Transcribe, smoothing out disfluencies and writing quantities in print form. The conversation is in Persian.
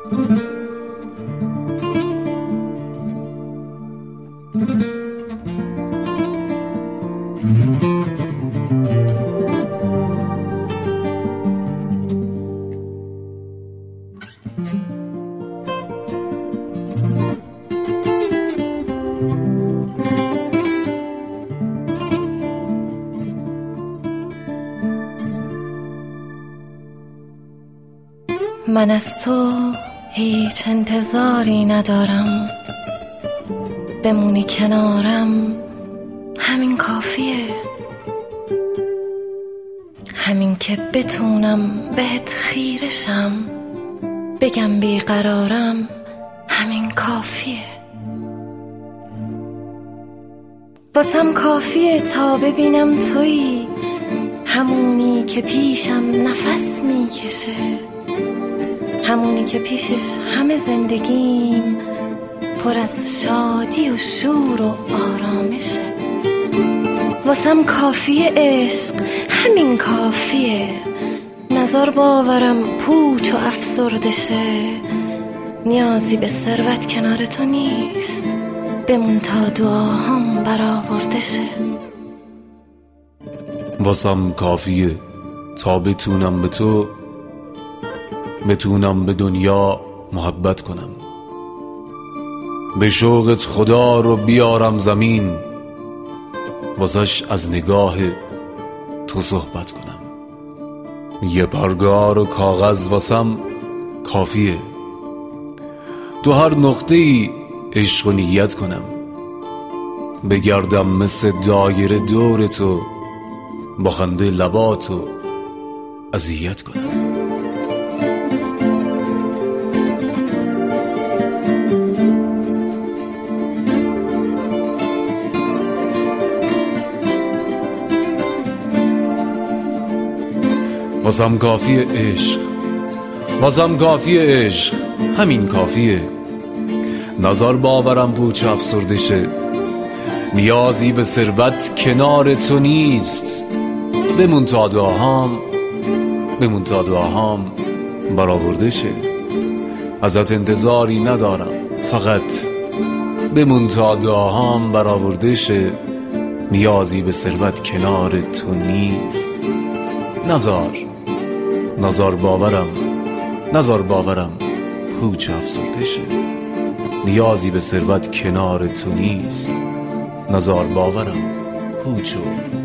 من از تو هیچ انتظاری ندارم، بمونی کنارم همین کافیه، همین که بتونم بهت خیرشم، بگم بیقرارم همین کافیه. واسم کافیه تا ببینم تویی، همونی که پیشم نفس میکشه، همونی که پیشش همه زندگیم پر از شادی و شور و آرامشه. واسم کافیه عشق، همین کافیه، نزار باورم پوچ و افسردشه، نیازی به ثروت کنار تو نیست، بمون تا دعاهام برآورده شه. واسم کافیه تا بتونم به دنیا محبت کنم، به شوقت خدا رو بیارم زمین، واسش از نگاه تو صحبت کنم. یه پرگار و کاغذ واسم کافیه، تو هر نقطه‌ای عشق و نیت کنم، بگردم مثل دایره دور تو، با خنده لباتو اذیت کنم. واسم کافیه عشق، واسم کافیه عشق، همین کافیه، نزار باورم پوچ افسرده شه، نیازی به ثروت کنار تو نیست، بمون تا دعاهام برآورده شه. ازت انتظاری ندارم، فقط بمون تا دعاهام برآورده شه، نیازی به ثروت کنار تو نیست، نزار باورم پوچ افسرده شه، نیازی به ثروت کنار تو نیست، نزار باورم پوچ